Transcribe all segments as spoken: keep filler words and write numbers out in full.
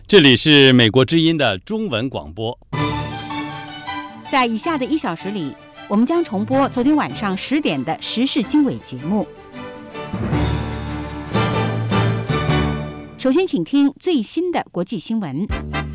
这里是美国之音的中文广播。 在以下的一小时里，我们将重播昨天晚上十点的时事经纬节目。首先，请听最新的国际新闻。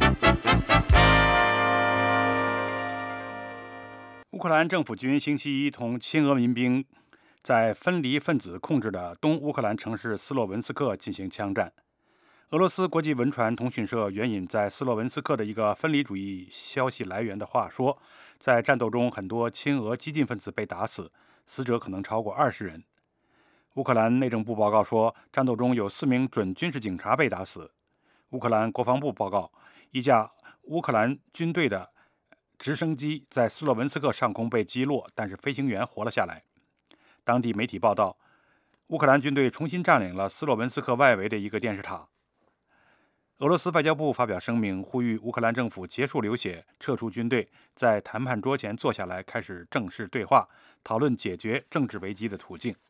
乌克兰政府军星期一同亲俄民兵在分离分子控制的东乌克兰城市斯洛文斯克进行枪战。俄罗斯国际文传通讯社援引在斯洛文斯克的一个分离主义消息来源的话说，在战斗中很多亲俄激进分子被打死，死者可能超过二十人。乌克兰内政部报告说，战斗中有四名准军事警察被打死。乌克兰国防部报告，一架乌克兰军队的直升机在斯洛文斯克上空被击落，但是飞行员活了下来。当地媒体报道，乌克兰军队重新占领了斯洛文斯克外围的一个电视塔。俄罗斯外交部发表声明，呼吁乌克兰政府结束流血，撤出军队，在谈判桌前坐下来，开始正式对话，讨论解决政治危机的途径。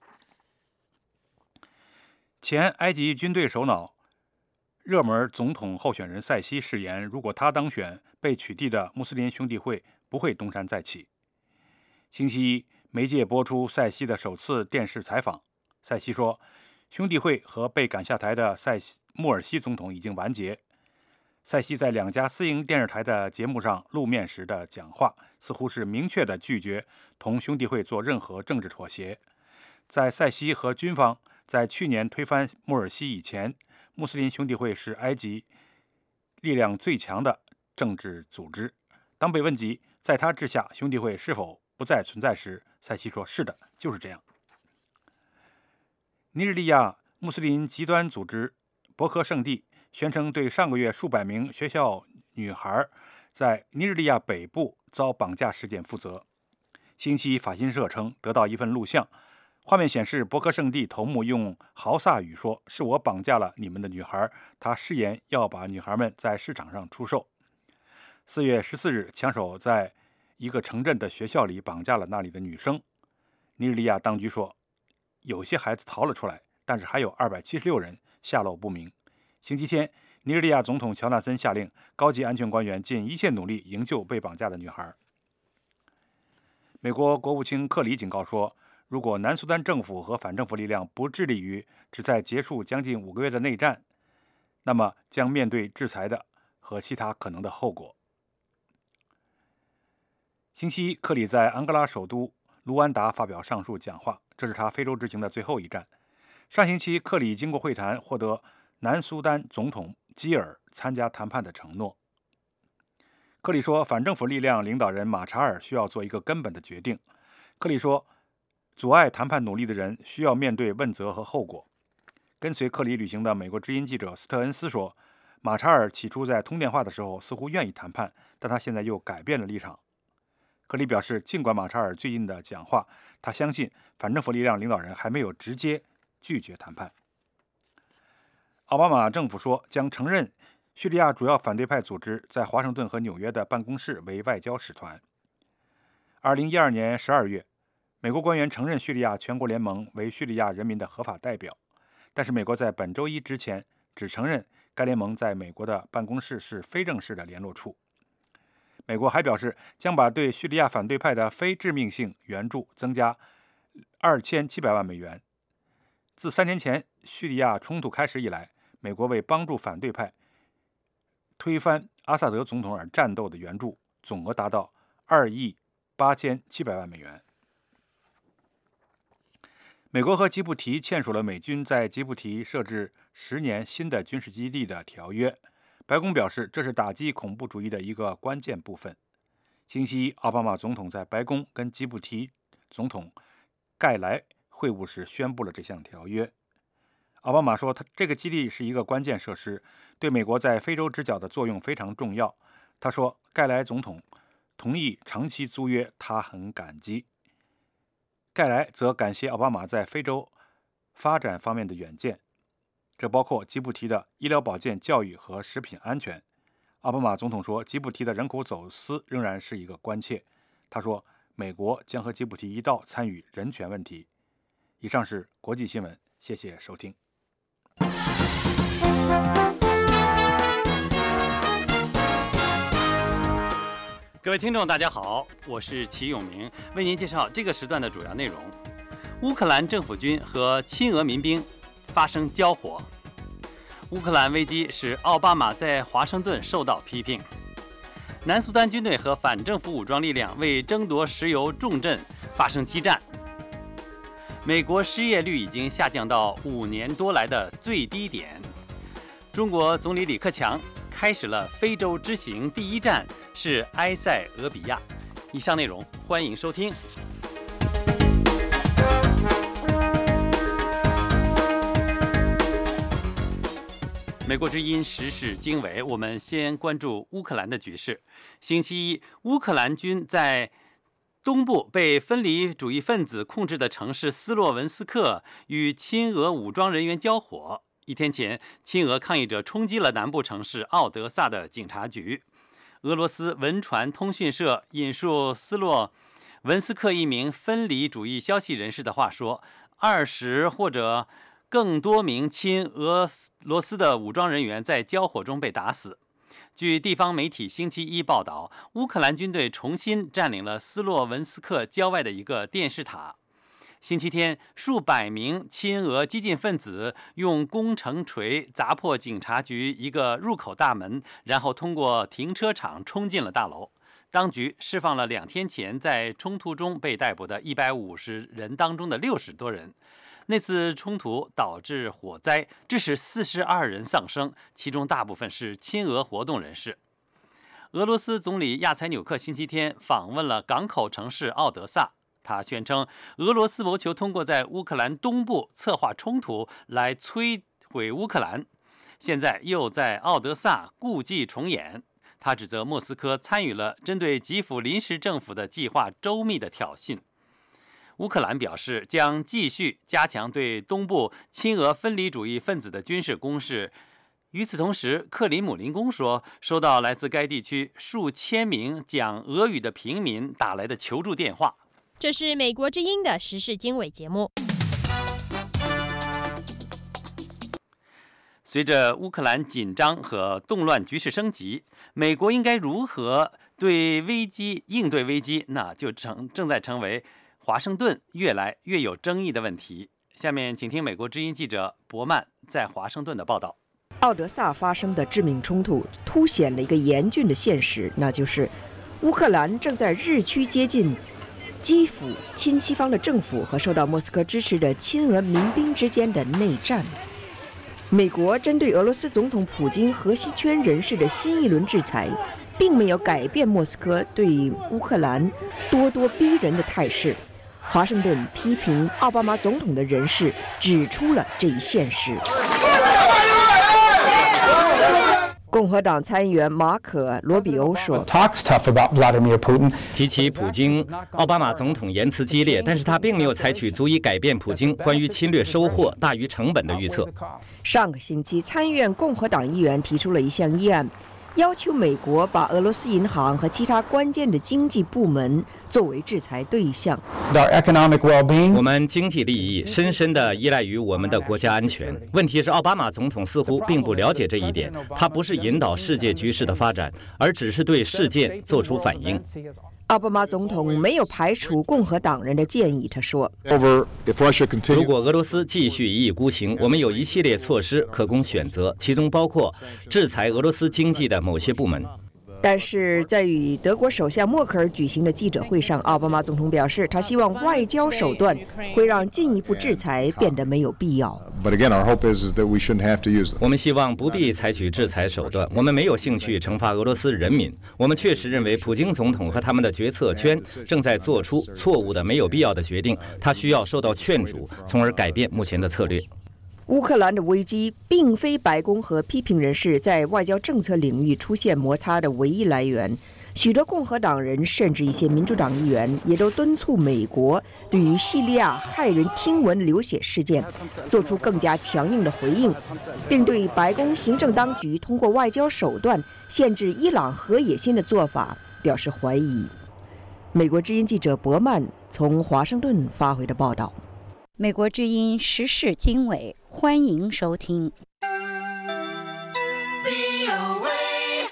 前埃及军队首脑热门总统候选人塞西誓言，如果他当选，被取缔的穆斯林兄弟会不会东山再起。星期一，媒介播出塞西的首次电视采访。塞西说，兄弟会和被赶下台的塞西穆尔西总统已经完结。塞西在两家私营电视台的节目上露面时的讲话，似乎是明确地拒绝同兄弟会做任何政治妥协。在塞西和军方在去年推翻穆尔西以前，穆斯林兄弟会是埃及力量最强的政治组织。当被问及在他治下兄弟会是否不再存在时，塞西说，是的，就是这样。尼日利亚穆斯林极端组织博科圣地宣称对上个月数百名学校女孩在尼日利亚北部遭绑架事件负责。星期一法新社称得到一份录像，画面显示博科圣地头目用豪萨语说，是我绑架了你们的女孩，他誓言要把女孩们在市场上出售。四月十四日，枪手在一个城镇的学校里绑架了那里的女生。尼日利亚当局说，有些孩子逃了出来，但是还有二百七十六人下落不明。星期天，尼日利亚总统乔纳森下令高级安全官员尽一切努力营救被绑架的女孩。美国国务卿克里警告说，如果南苏丹政府和反政府力量不致力于旨在结束将近五个月的内战，那么将面对制裁的和其他可能的后果。星期一，克里在安哥拉首都卢安达发表上述讲话，这是他非洲之行的最后一站。上星期，克里经过会谈获得南苏丹总统基尔参加谈判的承诺。克里说，反政府力量领导人马查尔需要做一个根本的决定。克里说，阻碍谈判努力的人需要面对问责和后果。跟随克里旅行的美国之音记者斯特恩斯说，马查尔起初在通电话的时候似乎愿意谈判，但他现在又改变了立场。克里表示，尽管马查尔最近的讲话，他相信反政府力量领导人还没有直接拒绝谈判。奥巴马政府说，将承认叙利亚主要反对派组织在华盛顿和纽约的办公室为外交使团。二零一二年十二月，美国官员承认叙利亚全国联盟为叙利亚人民的合法代表，但是美国在本周一之前只承认该联盟在美国的办公室是非正式的联络处。美国还表示，将把对叙利亚反对派的非致命性援助增加二千七百万美元。自三年前叙利亚冲突开始以来，美国为帮助反对派推翻阿萨德总统而战斗的援助总额达到二亿八千七百万美元。美国和吉布提签署了美军在吉布提设置十年新的军事基地的条约。白宫表示，这是打击恐怖主义的一个关键部分。星期一，奥巴马总统在白宫跟吉布提总统盖莱会晤时宣布了这项条约。奥巴马说，他这个基地是一个关键设施，对美国在非洲之角的作用非常重要。他说，盖莱总统同意长期租约，他很感激。盖莱则感谢奥巴马在非洲发展方面的远见，这包括吉布提的医疗保健、教育和食品安全。奥巴马总统说，吉布提的人口走私仍然是一个关切。他说，美国将和吉布提一道参与人权问题。以上是国际新闻，谢谢收听。 各位听众，大家好，我是齐永明，为您介绍这个时段的主要内容。乌克兰政府军和亲俄民兵发生交火，乌克兰危机使奥巴马在华盛顿受到批评。南苏丹军队和反政府武装力量为争夺石油重镇发生激战。美国失业率已经下降到五年多来的最低点。中国总理李克强开始了非洲之行，第一站是埃塞俄比亚。以上内容欢迎收听。美国之音时事经纬，我们先关注乌克兰的局势。星期一，乌克兰军在东部被分离主义分子控制的城市斯洛文斯克与亲俄武装人员交火。一天前，亲俄抗议者冲击了南部城市奥德萨的警察局。俄罗斯文传通讯社引述斯洛文斯克一名分离主义消息人士的话说，二十或者更多名亲俄罗斯的武装人员在交火中被打死。据地方媒体星期一报道，乌克兰军队重新占领了斯洛文斯克郊外的一个电视塔。星期天，数百名亲俄激进分子用工程锤砸破警察局一个入口大门，然后通过停车场冲进了大楼。当局释放了两天前在冲突中被逮捕的一百五十人当中的六十多人。那次冲突导致火灾，致使四十二人丧生，其中大部分是亲俄活动人士。俄罗斯总理亚采纽克星期天访问了港口城市奥德萨。他宣称，俄罗斯谋求通过在乌克兰东部策划冲突来摧毁乌克兰，现在又在奥德萨故伎重演。他指责莫斯科参与了针对基辅临时政府的计划周密的挑衅。乌克兰表示将继续加强对东部亲俄分离主义分子的军事攻势。与此同时，克林姆林宫说，收到来自该地区数千名讲俄语的平民打来的求助电话。 这是美国之音的时事经纬节目。 随着乌克兰紧张和动乱局势升级，美国应该如何对危机应对危机，那就成正在成为华盛顿越来越有争议的问题。下面请听美国之音记者伯曼在华盛顿的报道。 奥德萨发生的致命冲突凸显了一个严峻的现实，那就是乌克兰正在日趋接近基辅亲西方的政府和受到莫斯科支持的亲俄民兵之间的内战。美国针对俄罗斯总统普京核心圈人士的新一轮制裁，并没有改变莫斯科对乌克兰咄咄逼人的态势。华盛顿批评奥巴马总统的人士指出了这一现实。共和党参议员马可·罗比欧说， 提起普京，奥巴马总统言辞激烈，但是他并没有采取足以改变普京关于侵略收获大于成本的预测。 上个星期，参议院共和党议员提出了一项议案，要求美国把俄罗斯银行和其他关键的经济部门作为制裁对象。 我们经济利益深深地依赖于我们的国家安全。问题是，奥巴马总统似乎并不了解这一点，他不是引导世界局势的发展，而只是对事件做出反应。 奥巴马总统没有排除共和党人的建议，他说， 如果俄罗斯继续一意孤行，我们有一系列措施可供选择，其中包括制裁俄罗斯经济的某些部门。 但是在与德国首相默克尔举行的记者会上，奥巴马总统表示，他希望外交手段会让进一步制裁变得没有必要。 我们希望不必采取制裁手段，我们没有兴趣惩罚俄罗斯人民。我们确实认为普京总统和他们的决策圈正在做出错误的、没有必要的决定，他需要受到劝阻，从而改变目前的策略。 乌克兰的危机并非白宫和批评人士在外交政策领域出现摩擦的唯一来源。许多共和党人甚至一些民主党议员也都敦促美国对于叙利亚骇人听闻流血事件做出更加强硬的回应，并对白宫行政当局通过外交手段限制伊朗核野心的做法表示怀疑。美国之音记者伯曼从华盛顿发回的报道。 美国之音时事经纬，欢迎收听。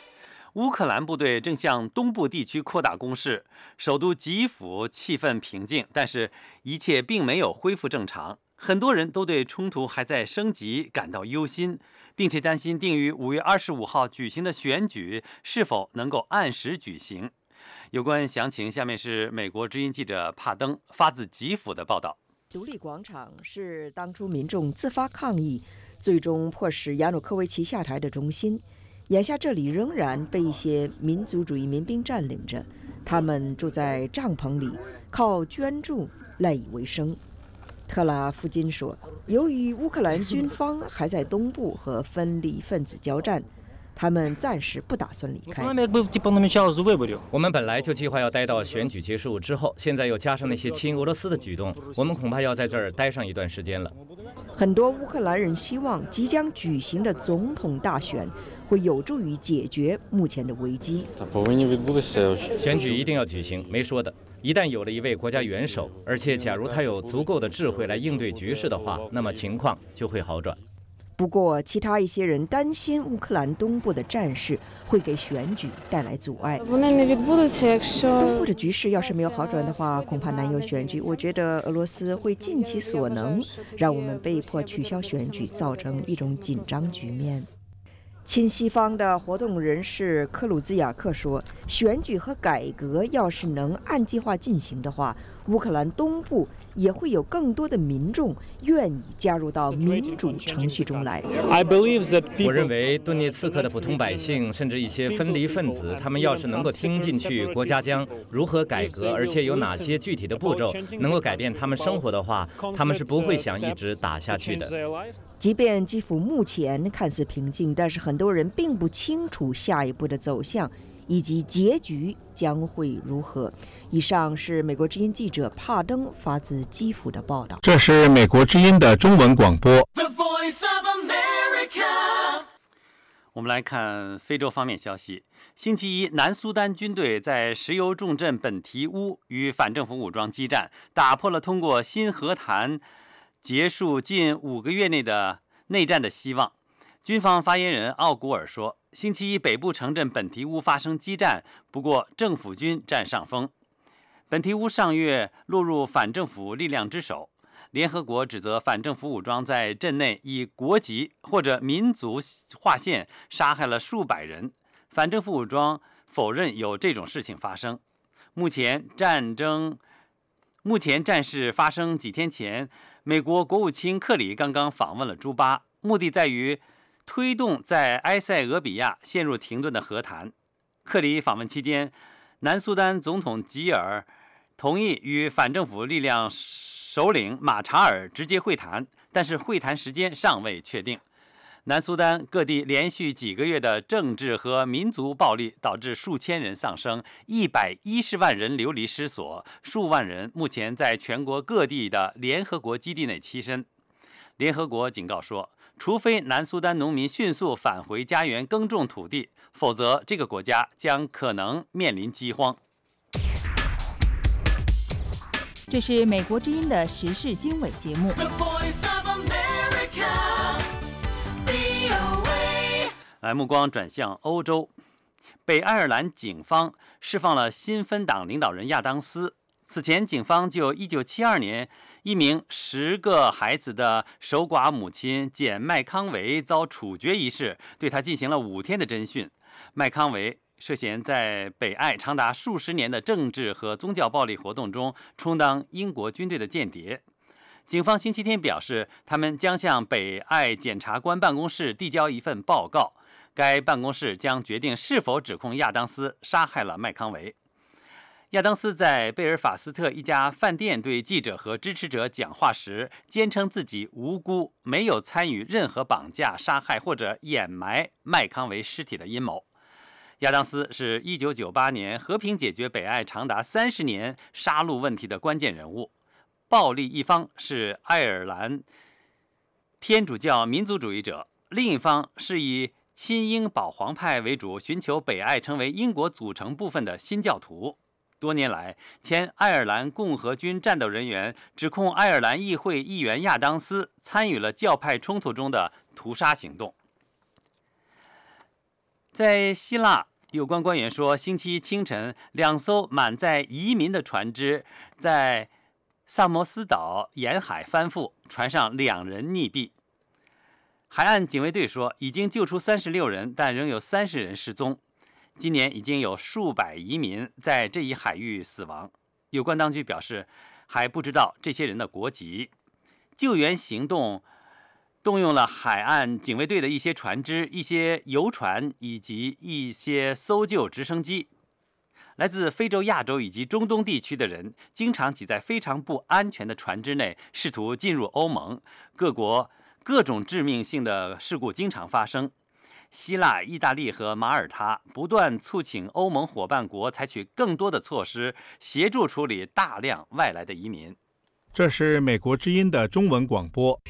乌克兰部队正向东部地区扩大攻势，首都基辅气氛平静，但是一切并没有恢复正常。很多人都对冲突还在升级感到忧心，并且担心定于五月二十五号举行的选举是否能够按时举行。有关详情，下面是美国之音记者帕登发自基辅的报道。 独立广场是当初民众自发抗议，最终迫使亚努科维奇下台的中心。眼下这里仍然被一些民族主义民兵占领着，他们住在帐篷里，靠捐助赖以为生。特拉夫金说，由于乌克兰军方还在东部和分离分子交战，他们暂时不打算离开。 我们本来就计划要待到选举结束之后，现在又加上那些亲俄罗斯的举动，我们恐怕要在这儿待上一段时间了。 很多乌克兰人希望即将举行的总统大选会有助于解决目前的危机。 选举一定要举行，没说的。一旦有了一位国家元首，而且假如他有足够的智慧来应对局势的话，那么情况就会好转。 不过，其他一些人担心乌克兰东部的战事会给选举带来阻碍。东部的局势要是没有好转的话，恐怕难有选举。我觉得俄罗斯会尽其所能，让我们被迫取消选举，造成一种紧张局面。亲西方的活动人士克鲁兹亚克说，选举和改革要是能按计划进行的话，乌克兰东部也会有更多的民众愿意加入到民主程序中来。 我认为顿涅茨克的普通百姓，甚至一些分离分子，他们要是能够听进去国家将如何改革，而且有哪些具体的步骤能够改变他们生活的话，他们是不会想一直打下去的。 即便基辅目前看似平静，但是很多人并不清楚下一步的走向以及结局将会如何。以上是美国之音记者帕登发自基辅的报道。 这是美国之音的中文广播。 我们来看非洲方面消息。星期一，南苏丹军队在石油重镇本提乌与反政府武装激战，打破了通过新和谈结束近五个月内的内战的希望。军方发言人奥古尔说，星期一北部城镇本提乌发生激战，不过政府军占上风。本提乌上月落入反政府力量之手，联合国指责反政府武装在镇内以国籍或者民族划线杀害了数百人，反政府武装否认有这种事情发生。目前战争目前战事发生几天前，美国国务卿克里刚刚访问了朱巴，目的在于推动在埃塞俄比亚陷入停顿的和谈。克里访问期间，南苏丹总统吉尔同意与反政府力量首领马查尔直接会谈，但是会谈时间尚未确定。南苏丹各地连续几个月的政治和民族暴力导致数千人丧生，一百一十万人流离失所，数万人目前在全国各地的联合国基地内栖身。联合国警告说，除非南苏丹农民迅速返回家园耕种土地，否则这个国家将可能面临饥荒。 这是美国之音的时事经纬节目。 来，目光转向欧洲，北爱尔兰警方释放了新芬党领导人亚当斯。此前，警方就一九七二年一名十个孩子的守寡母亲简·麦康维遭处决一事，对他进行了五天的侦讯。麦康维涉嫌在北爱长达数十年的政治和宗教暴力活动中充当英国军队的间谍。警方星期天表示，他们将向北爱检察官办公室递交一份报告，该办公室将决定是否指控亚当斯杀害了麦康维。亚当斯在贝尔法斯特一家饭店对记者和支持者讲话时，坚称自己无辜，没有参与任何绑架、杀害或者掩埋麦康维尸体的阴谋。亚当斯是一九九八年和平解决北爱长达三十年杀戮问题的关键人物。暴力一方是爱尔兰天主教民族主义者，另一方是以亲英保皇派为主，寻求北爱成为英国组成部分的新教徒。多年来，前爱尔兰共和军战斗人员指控爱尔兰议会议员亚当斯参与了教派冲突中的屠杀行动。在希腊， 有关官员说，星期一清晨，两艘满载移民的船只在萨摩斯岛沿海翻覆，船上两人溺毙。海岸警卫队说，已经救出三十六人，但仍有三十人失踪。今年已经有数百移民在这一海域死亡。有关当局表示，还不知道这些人的国籍。救援行动动用了海岸警卫队的一些船只、一些游船以及一些搜救直升机。来自非洲、亚洲以及中东地区的人经常挤在非常不安全的船只内，试图进入欧盟。各国各种致命性的事故经常发生。希腊、意大利和马耳他不断促请欧盟伙伴国采取更多的措施，协助处理大量外来的移民。 这是美国之音的中文广播。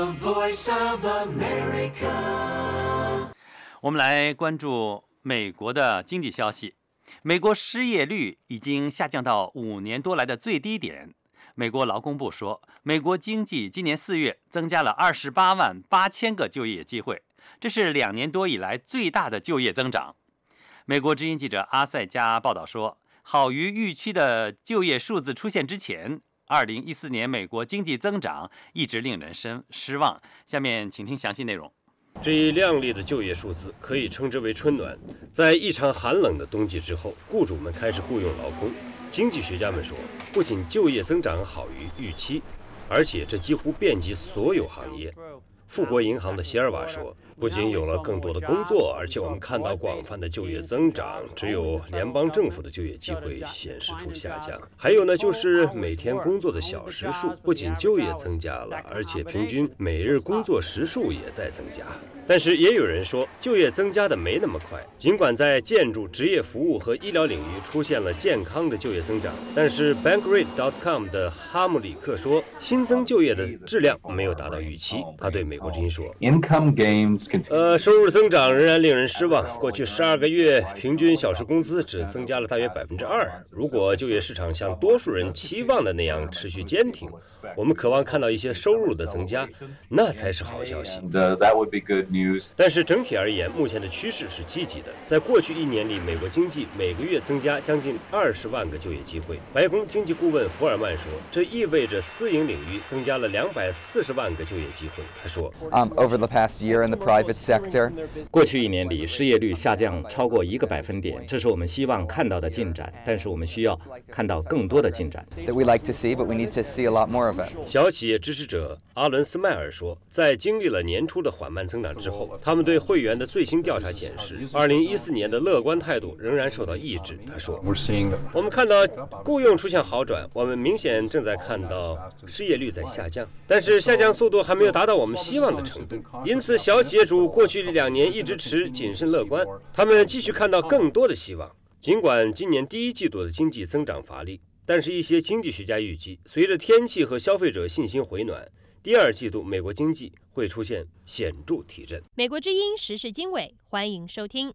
我们来关注美国的经济消息。美国失业率已经下降到五年多来的最低点。美国劳工部说，美国经济今年四月增加了二十八万八千个就业机会，这是两年多以来最大的就业增长。美国之音记者阿塞加报道说，好于预期的就业数字出现之前，二零一四年美国经济增长一直令人失望。下面请听详细内容。 这一亮丽的就业数字可以称之为春暖。在一场寒冷的冬季之后，雇主们开始雇佣劳工。经济学家们说，不仅就业增长好于预期，而且这几乎遍及所有行业。富国银行的席尔瓦说，不仅有了更多的工作，而且我们看到广泛的就业增长，只有联邦政府的就业机会显示出下降。还有呢，就是每天工作的小时数不仅就业增加了，而且平均每日工作时数也在增加。但是也有人说，就业增加的没那么快。尽管在建筑、职业服务和医疗领域出现了健康的就业增长，但是 Bankrate 点 com 的哈姆里克说，新增就业的质量没有达到预期。他对美国之音说，呃，收入增长仍然令人失望。过去十二个月，平均小时工资只增加了大约百分之二。如果就业市场像多数人期望的那样持续坚挺，我们渴望看到一些收入的增加，那才是好消息。但是整体而言，目前的趋势是积极的。在过去一年里，美国经济每个月增加将近二十万个就业机会。白宫经济顾问福尔曼说，这意味着私营领域增加了两百四十万个就业机会。他说， Um, over the past year in the private sector, 过去一年里，失业率下降超过一个百分点，这是我们希望看到的进展。但是我们需要看到更多的进展。 that we like to see, but we need to see a lot more of it. 小企业支持者阿伦斯迈尔说，在经历了年初的缓慢增长之后，他们对会员的最新调查显示，二零一四年的乐观态度仍然受到抑制。他说，我们看到雇佣出现好转，我们明显正在看到失业率在下降，但是下降速度还没有达到我们希望的程度。因此，小企业主过去两年一直持谨慎乐观，他们继续看到更多的希望。尽管今年第一季度的经济增长乏力，但是一些经济学家预计，随着天气和消费者信心回暖，第二季度美国经济会出现显著提振。 美国之音时事经纬，欢迎收听。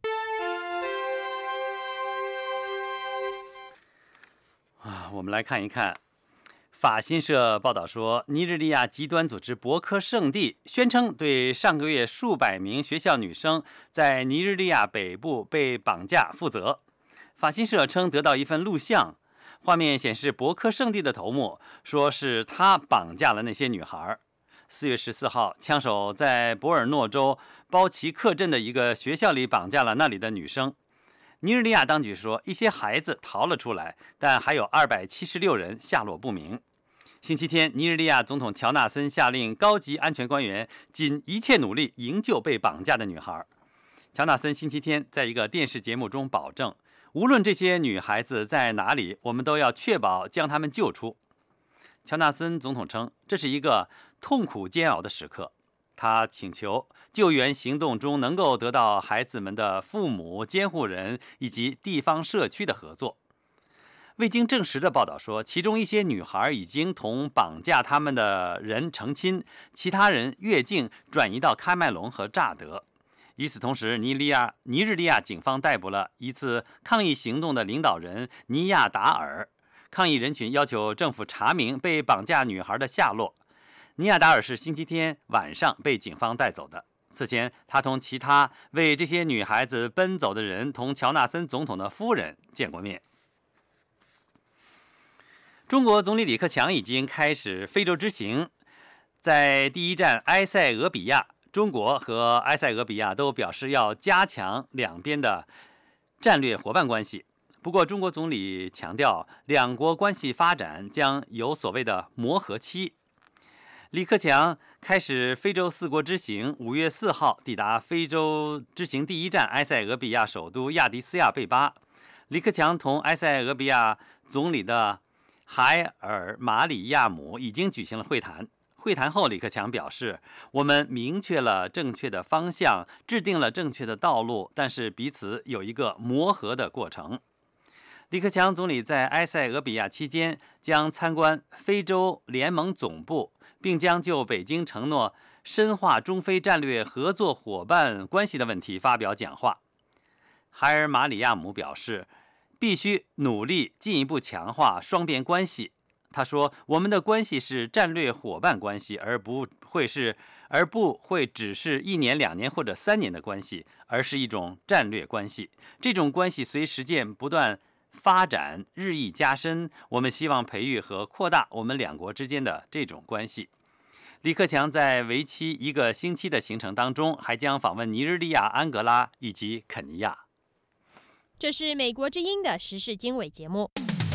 啊，我们来看一看。法新社报道说，尼日利亚极端组织博科圣地宣称对上个月数百名学校女生在尼日利亚北部被绑架负责。法新社称得到一份录像，画面显示博科圣地的头目说是他绑架了那些女孩。四月十四号，枪手在博尔诺州包奇克镇的一个学校里绑架了那里的女生。尼日利亚当局说，一些孩子逃了出来，但还有二百七十六人下落不明。星期天，尼日利亚总统乔纳森下令高级安全官员尽一切努力营救被绑架的女孩。乔纳森星期天在一个电视节目中保证，无论这些女孩子在哪里，我们都要确保将她们救出。乔纳森总统称，这是一个痛苦煎熬的时刻。他请求救援行动中能够得到孩子们的父母、监护人以及地方社区的合作。未经证实的报道说，其中一些女孩已经同绑架他们的人成亲，其他人越境转移到喀麦隆和乍得。与此同时，尼日利亚尼日利亚警方逮捕了一次抗议行动的领导人尼亚达尔。抗议人群要求政府查明被绑架女孩的下落。尼亚达尔是星期天晚上被警方带走的。 此前，他同其他为这些女孩子奔走的人同乔纳森总统的夫人见过面。中国总理李克强已经开始非洲之行，在第一站埃塞俄比亚，中国和埃塞俄比亚都表示要加强两边的战略伙伴关系。不过，中国总理强调，两国关系发展将有所谓的磨合期。李克强开始非洲四国之行，五月四号抵达非洲之行第一站埃塞俄比亚首都亚的斯亚贝巴。李克强同埃塞俄比亚总理的海尔马里亚姆已经举行了会谈。会谈后，李克强表示，我们明确了正确的方向，制定了正确的道路，但是彼此有一个磨合的过程。李克强总理在埃塞俄比亚期间将参观非洲联盟总部，并将就北京承诺深化中非战略合作伙伴关系的问题发表讲话。海尔马里亚姆表示，必须努力进一步强化双边关系。他说，我们的关系是战略伙伴关系，而不会是而不会只是一年、两年或者三年的关系，而是一种战略关系。这种关系随实践不断发展，日益加深。我们希望培育和扩大我们两国之间的这种关系。李克强在为期一个星期的行程当中，还将访问尼日利亚、安哥拉以及肯尼亚。 这是美国之音的时事经纬节目。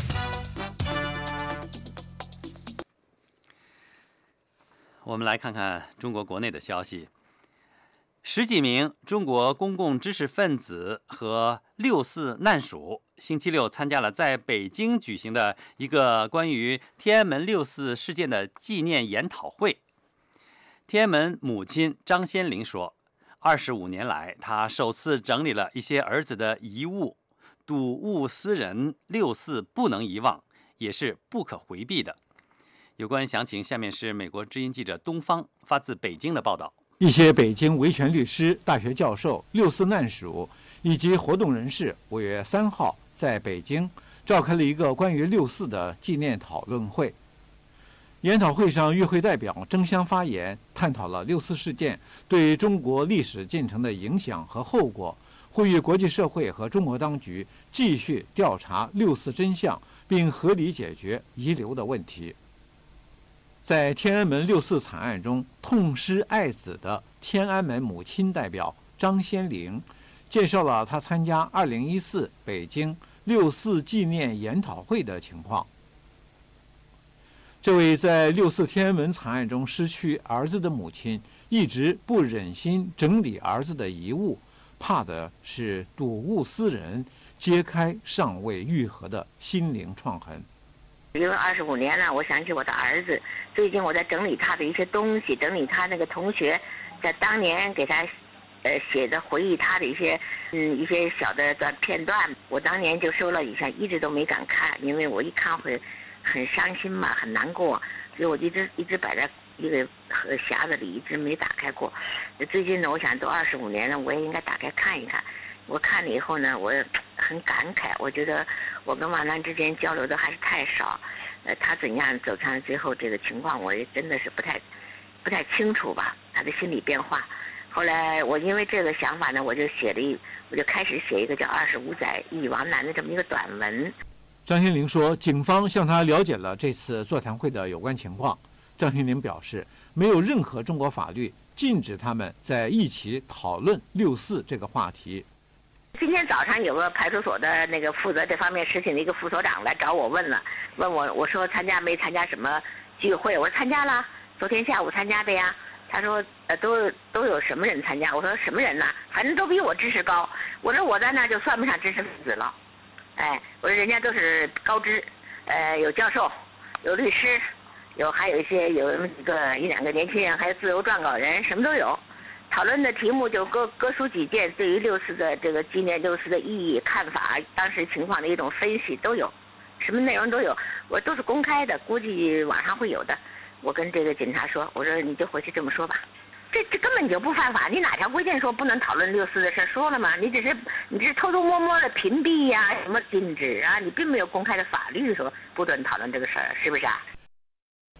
我们来看看中国国内的消息。十几名中国公共知识分子和六四难属星期六参加了在北京举行的一个关于天安门六四事件的纪念研讨会。天安门母亲张先玲说，二十五年来，她首次整理了一些儿子的遗物，睹物思人，六四不能遗忘，也是不可回避的。有关详情，下面是美国之音记者东方发自北京的报道。 一些北京维权律师、大学教授、六四难属以及活动人士五月三号在北京召开了一个关于六四的纪念讨论会。研讨会上，与会代表争相发言，探讨了六四事件对中国历史进程的影响和后果，呼吁国际社会和中国当局继续调查六四真相，并合理解决遗留的问题。在天安门六四惨案中痛失爱子的天安门母亲代表张先玲介绍了她参加二零一四北京六四纪念研讨会的情况。这位在六四天安门惨案中失去儿子的母亲一直不忍心整理儿子的遗物，怕的是睹物思人，揭开尚未愈合的心灵创痕。 因为二十五年了，我想起我的儿子。最近我在整理他的一些东西，整理他那个同学在当年给他呃写的回忆他的一些嗯一些小的短片段。我当年就收了一下，一直都没敢看，因为我一看会很伤心嘛，很难过，所以我一直一直摆在一个匣子里，一直没打开过。最近呢，我想都二十五年了，我也应该打开看一看。我看了以后呢，我很感慨，我觉得我跟王楠之间交流的还是太少。呃，他怎样走上最后这个情况，我也真的是不太不太清楚吧，他的心理变化。后来我因为这个想法呢，我就写了一，我就开始写一个叫《二十五载忆王楠》的这么一个短文。 张先玲说，警方向他了解了这次座谈会的有关情况。张先玲表示，没有任何中国法律禁止他们在一起讨论六四这个话题。 今天早上有个派出所的那个负责这方面事情的一个副所长来找我问了，问我我说参加没参加什么聚会？我说参加了，昨天下午参加的呀。他说呃都都有什么人参加？我说什么人呢？反正都比我知识高。我说我在那就算不上知识分子了，哎，我说人家都是高知，呃有教授，有律师，有还有一些有几个一两个年轻人，还有自由撰稿人，什么都有。讨论的题目就各各抒己见，对于六四的这个纪念六四的意义、看法、当时情况的一种分析都有，什么内容都有，我都是公开的，估计网上会有的。我跟这个警察说，我说你就回去这么说吧，这这根本就不犯法，你哪条规定说不能讨论六四的事说了吗？你只是你只是偷偷摸摸的屏蔽呀、啊，什么禁止啊，你并没有公开的法律说不准讨论这个事儿，是不是啊？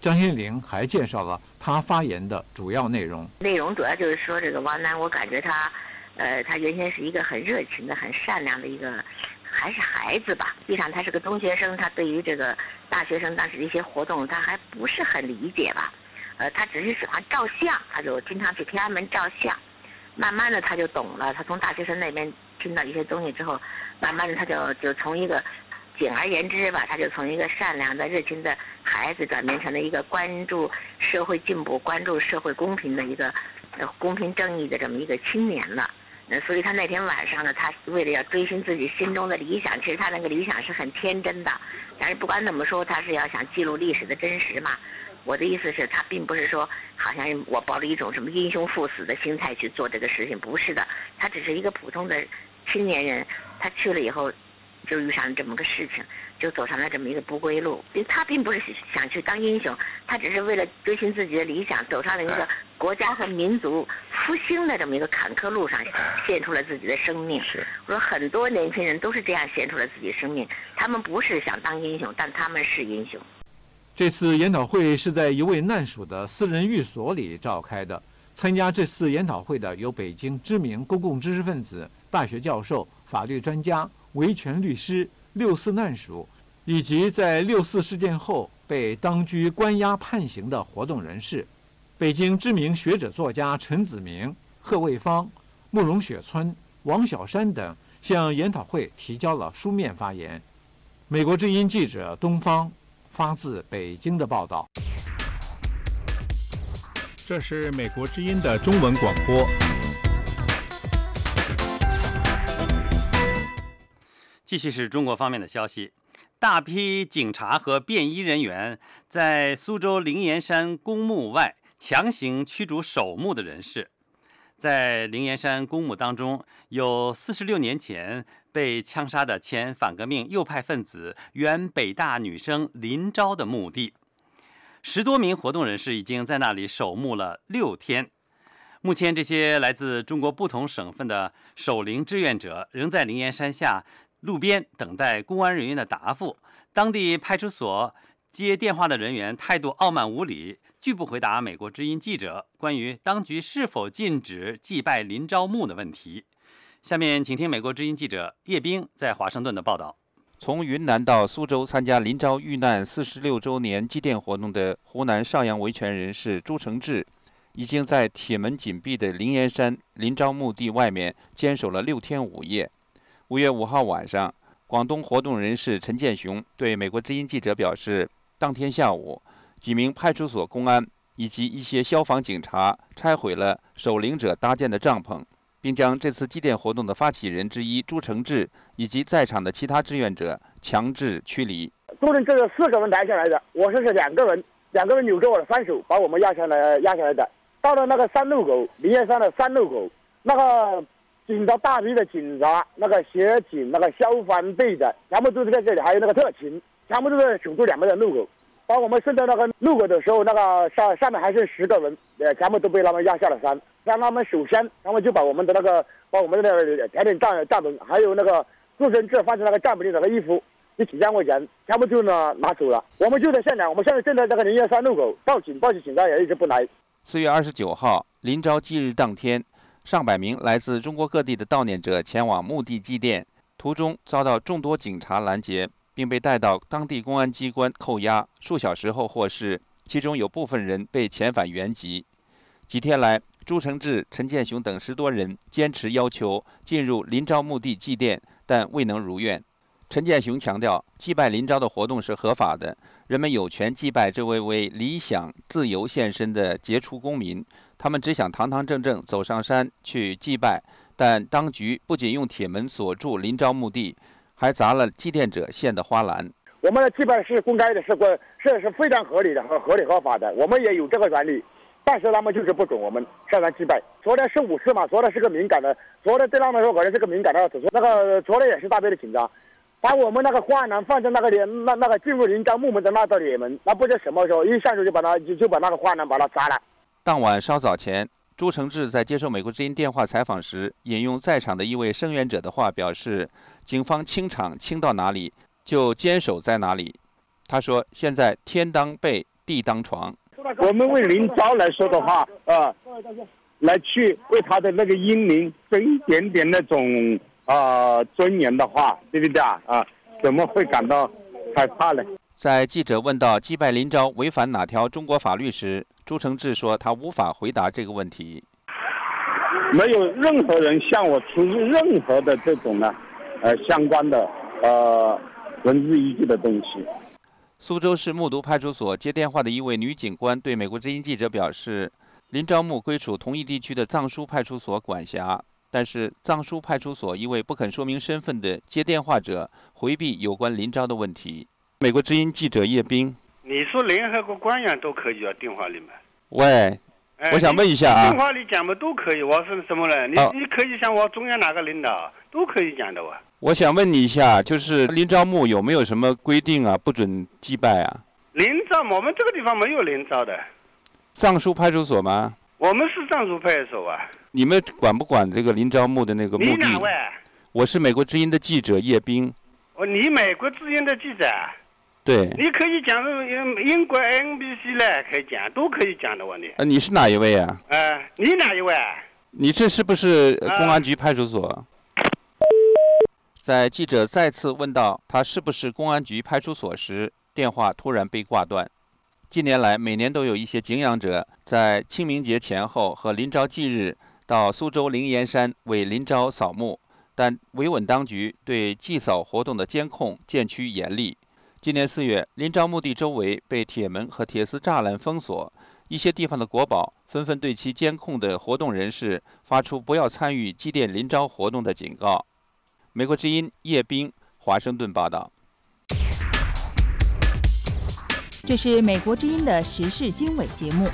张先玲还介绍了他发言的主要内容。 内容主要就是说，这个王楠，我感觉他，呃，他原先是一个很热情的、很善良的一个，还是孩子吧。实际上他是个中学生，他对于这个大学生当时的一些活动，他还不是很理解吧。呃，他只是喜欢照相，他就经常去天安门照相。慢慢的他就懂了，他从大学生那边听到一些东西之后，慢慢的他就就从一个，简而言之吧，他就从一个善良的、热情的孩子转变成了一个关注社会进步、关注社会公平的一个呃公平正义的这么一个青年了。那所以他那天晚上呢，他为了要追寻自己心中的理想，其实他那个理想是很天真的，但是不管怎么说，他是要想记录历史的真实嘛。我的意思是，他并不是说好像我抱着一种什么英雄赴死的心态去做这个事情，不是的，他只是一个普通的青年人，他去了以后就遇上这么个事情，就走上了这么一个不归路。他并不是想去当英雄，他只是为了追寻自己的理想，走上了一个国家和民族复兴的这么一个坎坷路上，献出了自己的生命。我说很多年轻人都是这样献出了自己生命，他们不是想当英雄，但他们是英雄。 这次研讨会是在一位难属的私人寓所里召开的。参加这次研讨会的有北京知名公共知识分子、大学教授、法律专家、维权律师、六四难属，以及在六四事件后被当局关押判刑的活动人士。北京知名学者作家陈子明、贺卫方、慕容雪村、王小山等向研讨会提交了书面发言。美国之音记者东方发自北京的报道。 这是美国之音的中文广播。 继续是中国方面的消息，大批警察和便衣人员在苏州灵岩山公墓外强行驱逐守墓的人士。在灵岩山公墓当中，有四十六年前被枪杀的前反革命右派分子原北大女生林昭的墓地。十多名活动人士已经在那里守墓了六天。目前，这些来自中国不同省份的守灵志愿者仍在灵岩山下路边等待公安人员的答复。当地派出所接电话的人员态度傲慢无礼，拒不回答美国之音记者关于当局是否禁止祭拜林昭墓的问题。下面请听美国之音记者叶冰在华盛顿的报道。 从云南到苏州参加林昭遇难四十六周年祭奠活动的湖南邵阳维权人士朱承志，已经在铁门紧闭的灵岩山林昭墓地外面坚守了六天五夜。五月五号晚上，广东活动人士陈建雄对美国之音记者表示，当天下午，几名派出所公安以及一些消防警察拆毁了守灵者搭建的帐篷，并将这次祭奠活动的发起人之一朱承志以及在场的其他志愿者强制驱离。 朱承志是四个人抬下来的，我说是两个人，两个人扭着我的双手把我们压下来，压下来的。到了那个山路口，灵岩山的山路口，那个警察大批的警察，那个协警、那个消防队的，全部都是在这里，还有那个特勤，全部都在守住两边的路口。把我们顺到那个路口的时候，那个上上面还剩十个人，呃，全部都被他们压下了山。让他们首先，他们就把我们的那个，把我们的甜点帐帐篷，还有那个朱承志放在那个帐篷里那个衣服，一几千块钱，全部就呢拿走了。我们就在现场，我们现在正在那个灵岩山路口报警，报警警察也一直不来。 四月二十九号，林昭祭日当天，上百名来自中国各地的悼念者前往墓地祭奠，途中遭到众多警察拦截，并被带到当地公安机关扣押。数小时后获释，其中有部分人被遣返原籍。几天来，朱承志、陈建雄等十多人坚持要求进入林昭墓地祭奠，但未能如愿。陈建雄强调，祭拜林昭的活动是合法的，人们有权祭拜这位为理想、自由献身的杰出公民。他们只想堂堂正正走上山去祭拜，但当局不仅用铁门锁住林昭墓地，还砸了祭奠者献的花篮。 我们的祭拜是公开的，是是是非常合理的和合理合法的，我们也有这个权利。但是他们就是不准我们上山祭拜。昨天是五四嘛，昨天是个敏感的，昨天对他们说可能是个敏感的，那个昨天也是大批的警察，把我们那个花篮放在那个连那那个进入林昭墓门的那道铁门，那不知什么时候一上去就把它就就把那个花篮把它砸了。 当晚稍早前，朱承志在接受美国之音电话采访时，引用在场的一位声援者的话表示，警方清场清到哪里就坚守在哪里。他说，现在天当被地当床。 我们为林昭来说的话，呃，来去为他的那个英灵争一点点那种啊、呃、尊严的话，对不对啊？啊，怎么会感到害怕呢？ 在记者问到击败林昭违反哪条中国法律时，朱承志说他无法回答这个问题。 没有任何人向我出示任何的这种呢，呃，相关的呃文字依据的东西。 苏州市木渎派出所接电话的一位女警官对美国之音记者表示，林昭墓归属同一地区的藏书派出所管辖，但是藏书派出所一位不肯说明身份的接电话者回避有关林昭的问题。美国之音记者叶斌， 你说联合国官员都可以啊，电话里面。 喂， 哎、 我想问一下啊， 电话里讲的都可以，我是什么呢？你、哦、你可以像我中央哪个领导都可以讲的啊。 我想问你一下，就是林昭墓有没有什么规定啊，不准祭拜啊？ 林昭，我们这个地方没有林昭的。 藏书派出所吗？ 我们是藏书派出所啊。 你们管不管这个林昭墓的那个墓地？ 你哪位？ 我是美国之音的记者叶斌。 哦，你美国之音的记者？ 对。 你可以讲英国 N B C 嘞，可以讲，都可以讲的问题。 呃，你是哪一位啊？ 呃，你哪一位？ 你这是不是公安局派出所？呃在记者再次问到他是不是公安局派出所时，电话突然被挂断。近年来，每年都有一些敬仰者在清明节前后和林昭忌日到苏州灵岩山为林昭扫墓，但维稳当局对祭扫活动的监控渐趋严厉。今年四月，林昭墓地周围被铁门和铁丝栅栏封锁，一些地方的国保纷纷对其监控的活动人士发出不要参与祭奠林昭活动的警告。美国之音叶斌，华盛顿报道。 这是美国之音的时事经纬节目。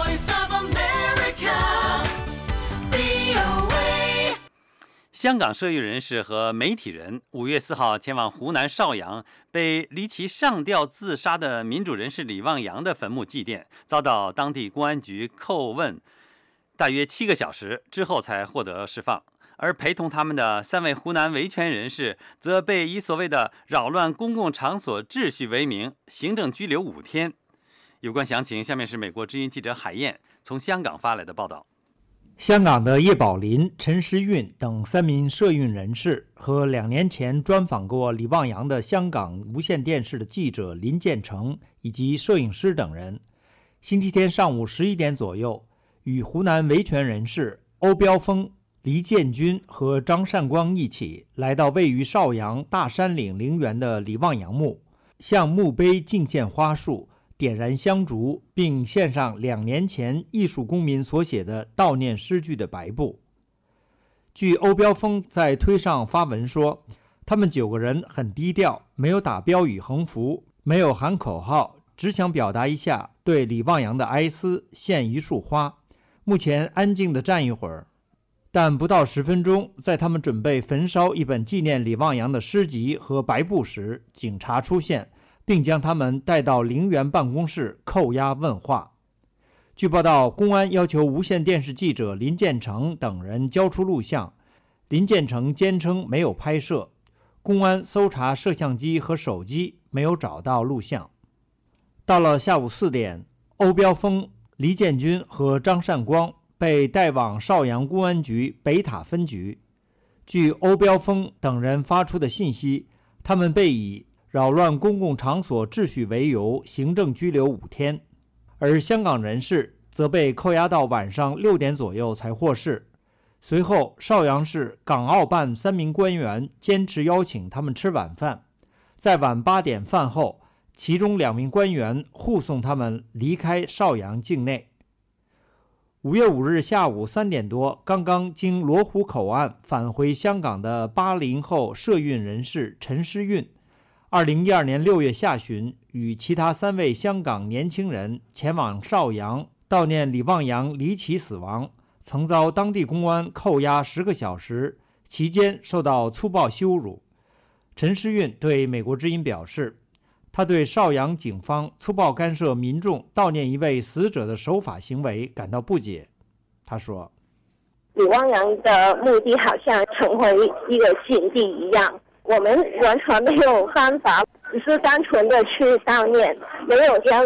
香港社运人士和媒体人五月四号前往湖南邵阳，被离奇上吊自杀的民主人士李旺阳的坟墓祭奠，遭到当地公安局叩问，大约七个小时之后才获得释放。而陪同他们的三位湖南维权人士则被以所谓的扰乱公共场所秩序为名行政拘留五天。有关详情，下面是美国之音记者海燕从香港发来的报道。 香港的叶宝林、陈时运等三名社运人士和两年前专访过李旺阳的香港无线电视的记者林建成以及摄影师等人，星期天上午十一点左右，与湖南维权人士欧标峰、黎建军和张善光一起来到位于邵阳大山岭陵园的李旺阳墓，向墓碑敬献花束，点燃香烛，并献上两年前艺术公民所写的悼念诗句的白布。据欧标峰在推上发文说，他们九个人很低调，没有打标语横幅，没有喊口号，只想表达一下对李旺阳的哀思，献一束花。目前安静地站一会儿。但不到十分钟，在他们准备焚烧一本纪念李旺阳的诗集和白布时，警察出现，并将他们带到陵园办公室扣押问话。据报道，公安要求无线电视记者林建成等人交出录像，林建成坚称没有拍摄。公安搜查摄像机和手机，没有找到录像。到了下午四点，欧标峰、黎建军和张善光被带往邵阳公安局北塔分局。据欧标峰等人发出的信息，他们被以扰乱公共场所秩序为由行政拘留五天，而香港人士则被扣押到晚上六点左右才获释。随后，邵阳市港澳办三名官员坚持邀请他们吃晚饭，在晚八点饭后，其中两名官员护送他们离开邵阳境内。五月五日下午三点多，刚刚经罗湖口岸返回香港的八零后社运人士陈诗运，二零一二年六月下旬与其他三位香港年轻人前往邵阳悼念李旺阳离奇死亡，曾遭当地公安扣押十个小时，期间受到粗暴羞辱。陈诗运对美国之音表示，他对邵阳警方粗暴干涉民众悼念一位死者的守法行为感到不解。他说， 李旺阳的墓地好像成为一个禁地一样，我们完全没有办法，只是单纯的去悼念，没有标语，也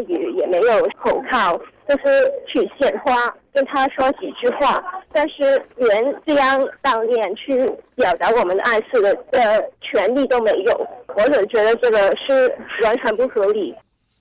没有口号，就是去献花，跟他说几句话，但是连这样当面去表达我们的爱是的的权利都没有，我就觉得这个是完全不合理。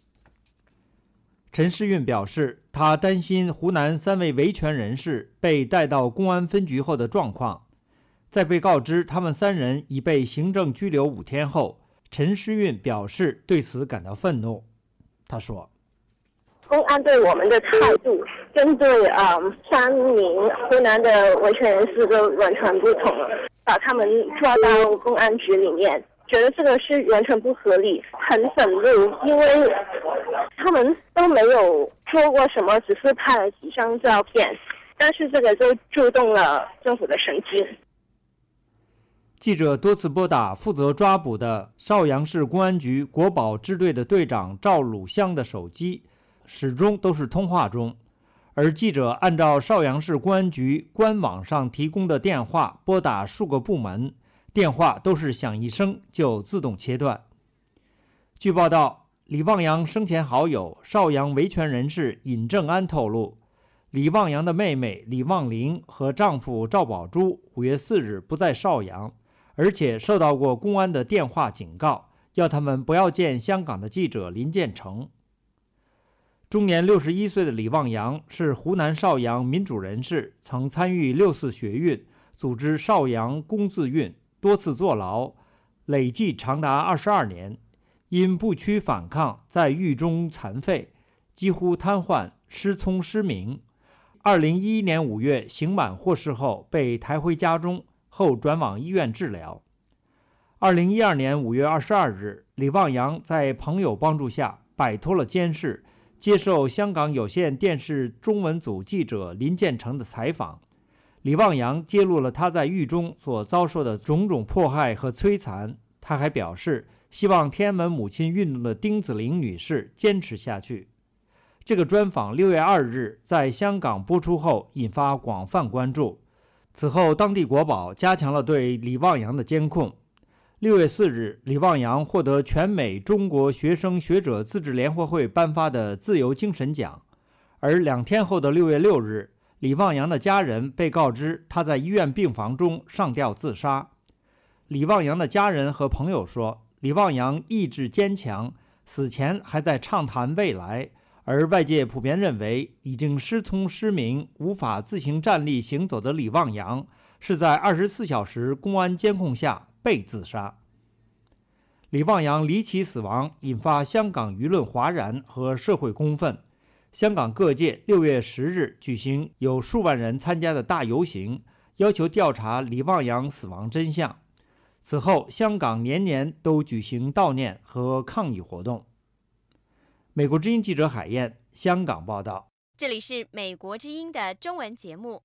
陈世运表示，他担心湖南三位维权人士被带到公安分局后的状况。在被告知他们三人已被行政拘留五天后，陈世运表示对此感到愤怒。他说：“ 公安对我们的态度跟对呃三名湖南的维权人士都完全不同了，把他们抓到公安局里面，觉得这个是完全不合理，很愤怒，因为他们都没有做过什么，只是拍了几张照片，但是这个就触动了政府的神经。” 记者多次拨打负责抓捕的邵阳市公安局国保支队的队长赵鲁香的手机，始终都是通话中，而记者按照邵阳市公安局官网上提供的电话拨打数个部门，电话都是响一声就自动切断。据报道，李旺阳生前好友邵阳维权人士尹正安透露，李旺阳的妹妹李旺玲和丈夫赵宝珠五月四日不在邵阳，而且受到过公安的电话警告，要他们不要见香港的记者林建成。终年六十一岁的李旺阳是湖南邵阳民主人士，曾参与六四学运，组织邵阳工字运，多次坐牢，累计长达二十二年。因不屈反抗，在狱中残废，几乎瘫痪，失聪失明。二零一一年五月刑满获释后，被抬回家中，后转往医院治疗。二零一二年五月二十二日，李旺阳在朋友帮助下摆脱了监视，接受香港有线电视中文组记者林建成的采访。李旺阳揭露了他在狱中所遭受的种种迫害和摧残。他还表示，希望天安门母亲运动的丁子霖女士坚持下去。这个专访六月二日在香港播出后，引发广泛关注。此后，当地国保加强了对李旺阳的监控。六月四日，李旺阳获得全美中国学生学者自治联合会颁发的自由精神奖。而两天后的六月六日，李旺阳的家人被告知他在医院病房中上吊自杀。李旺阳的家人和朋友说，李旺阳意志坚强，死前还在畅谈未来，而外界普遍认为已经失聪失明、无法自行站立行走的李旺阳是在二十四小时公安监控下被自杀。李旺阳离奇死亡引发香港舆论哗然和社会公愤。香港各界六月十日举行有数万人参加的大游行，要求调查李旺阳死亡真相。此后，香港年年都举行悼念和抗议活动。美国之音记者海燕，香港报道。 这里是美国之音的中文节目。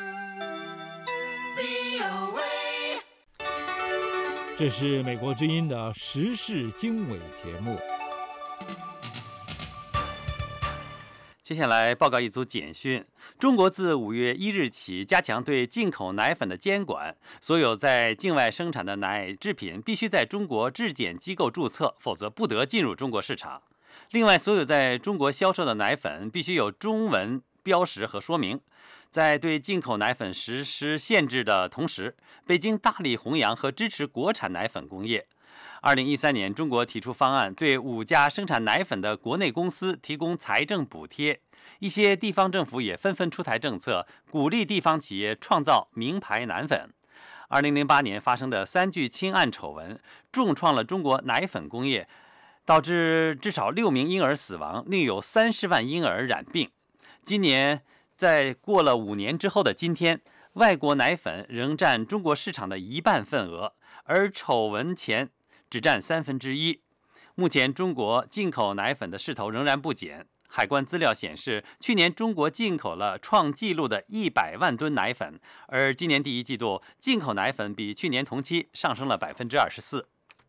这是美国之音的时事经纬节目。 接下来报告一组简讯。中国自五月一日起加强对进口奶粉的监管，所有在境外生产的奶制品必须在中国质检机构注册，否则不得进入中国市场。另外，所有在中国销售的奶粉必须有中文标识和说明。在对进口奶粉实施限制的同时，北京大力弘扬和支持国产奶粉工业。二零一三年，中国提出方案，对五家生产奶粉的国内公司提供财政补贴。一些地方政府也纷纷出台政策，鼓励地方企业创造名牌奶粉。二零零八年发生的三聚氰胺丑闻，重创了中国奶粉工业，导致至少六名婴儿死亡，另有三十万婴儿染病。今年，在过了五年之后的今天，外国奶粉仍占中国市场的一半份额，而丑闻前只占三分之一。目前，中国进口奶粉的势头仍然不减。海关资料显示，去年中国进口了创纪录的一百万吨奶粉，而今年第一季度进口奶粉比去年同期上升了百分之二十四。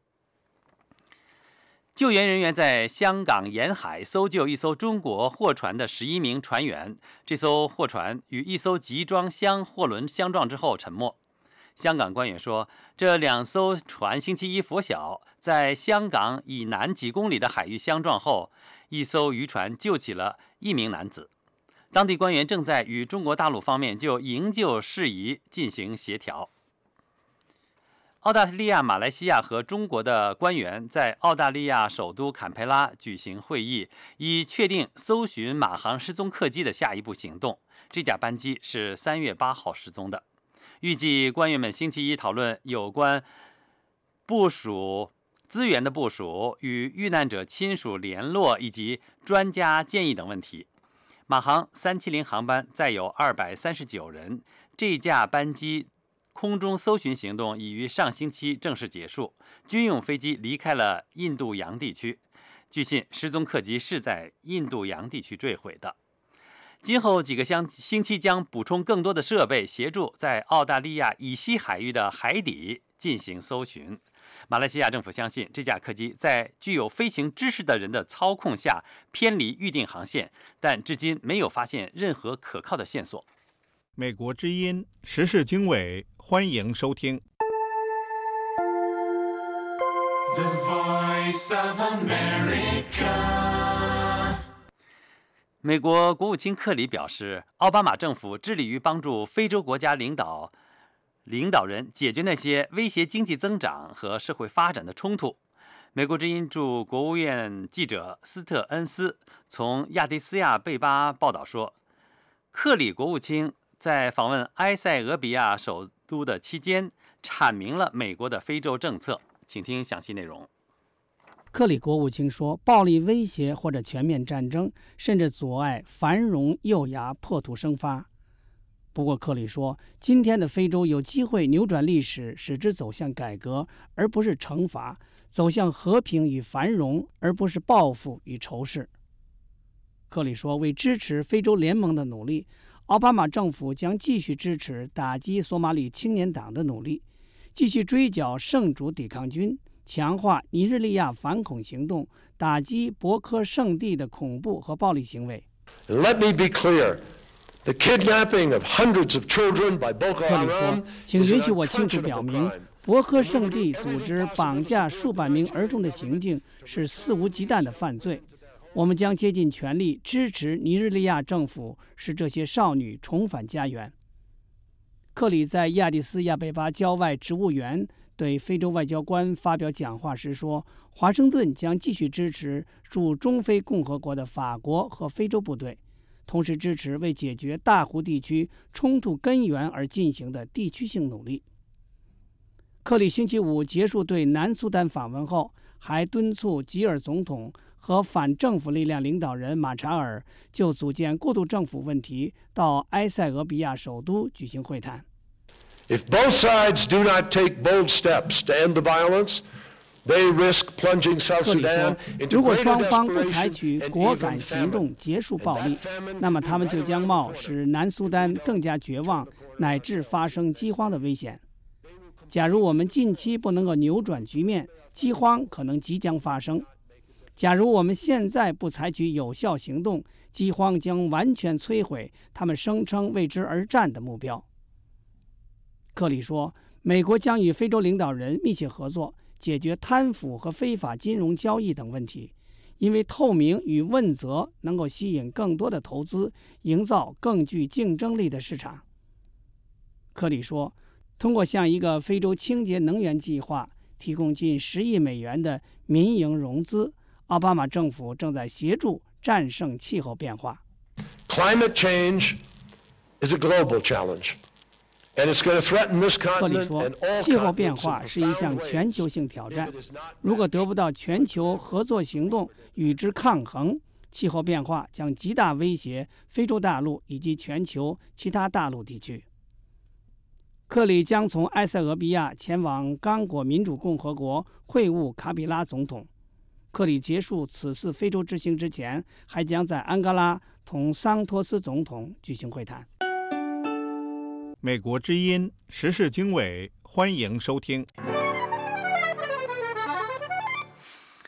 救援人员在香港沿海搜救一艘中国货船的十一名船员，这艘货船与一艘集装箱货轮相撞之后沉没。 香港官员说，这两艘船星期一拂晓在香港以南几公里的海域相撞后，一艘渔船救起了一名男子。当地官员正在与中国大陆方面就营救事宜进行协调。澳大利亚、马来西亚和中国的官员在澳大利亚首都坎培拉举行会议，以确定搜寻马航失踪客机的下一步行动。这架班机是三月八号失踪的。预计官员们星期一讨论有关部署资源的部署、与遇难者亲属联络以及专家建议等问题。马航三七零航班载有二百三十九人，这架班机空中搜寻行动已于上星期正式结束，军用飞机离开了印度洋地区。据信，失踪客机是在印度洋地区坠毁的。今后几个星期将补充更多的设备，协助在澳大利亚以西海域的海底进行搜寻。马来西亚政府相信，这架客机在具有飞行知识的人的操控下偏离预定航线，但至今没有发现任何可靠的线索。 美国之音时事经纬，欢迎收听。The Voice of America。 美国国务卿克里表示，奥巴马政府致力于帮助非洲国家领导领导人解决那些威胁经济增长和社会发展的冲突。美国之音驻国务院记者斯特恩斯从亚的斯亚贝巴报道说，克里国务卿在访问埃塞俄比亚首都的期间，阐明了美国的非洲政策。请听详细内容。 克里国务卿说，暴力威胁或者全面战争，甚至阻碍繁荣幼芽破土生发。不过，克里说，今天的非洲有机会扭转历史，使之走向改革，而不是惩罚；走向和平与繁荣，而不是报复与仇视。克里说，为支持非洲联盟的努力，奥巴马政府将继续支持打击索马里青年党的努力，继续追剿圣主抵抗军，强化尼日利亚反恐行动，打击博科圣地的恐怖和暴力行为。 Let me be clear. The kidnapping of hundreds of children by Boko Haram 克里说，请允许我清楚表明，博科圣地组织绑架数百名儿童的行径是肆无忌惮的犯罪。我们将竭尽全力支持尼日利亚政府，使这些少女重返家园。克里在亚的斯亚贝巴郊外植物园对非洲外交官发表讲话时说，华盛顿将继续支持驻中非共和国的法国和非洲部队，同时支持为解决大湖地区冲突根源而进行的地区性努力。克里星期五结束对南苏丹访问后，还敦促吉尔总统和反政府力量领导人马查尔就组建过渡政府问题到埃塞俄比亚首都举行会谈。 If both sides do not take bold steps to end the violence, they risk plunging South Sudan into 如果 greater 双方不采 desperation 取 and 果 even 敢行动 famine. 结束暴力，那么他们就将冒使南苏丹更加绝望，乃至发生饥荒的危险。假如我们近期不能够扭转局面，饥荒可能即将发生。假如我们现在不采取有效行动，饥荒将完全摧毁他们声称为之而战的目标。克里说，美国将与非洲领导人密切合作，解决贪腐和非法金融交易等问题，因为透明与问责能够吸引更多的投资，营造更具竞争力的市场。克里说，通过向一个非洲清洁能源计划提供近十亿美元的民营融资，奥巴马政府正在协助战胜气候变化。 Climate change is a global challenge, and it's going to threaten this 克里 continent 说 and all， 气候变 continents 化 in 是一项 profound 全球 ways. 性挑战，如果得不到全球合作行动与之抗衡，气候变化将极大威胁非洲大陆以及全球其他大陆地区。克里将从埃塞俄比亚前往刚果民主共和国会晤卡比拉总统。克里结束此次非洲之行之前，还将在安哥拉同桑托斯总统举行会谈。 美国之音时事经纬，欢迎收听。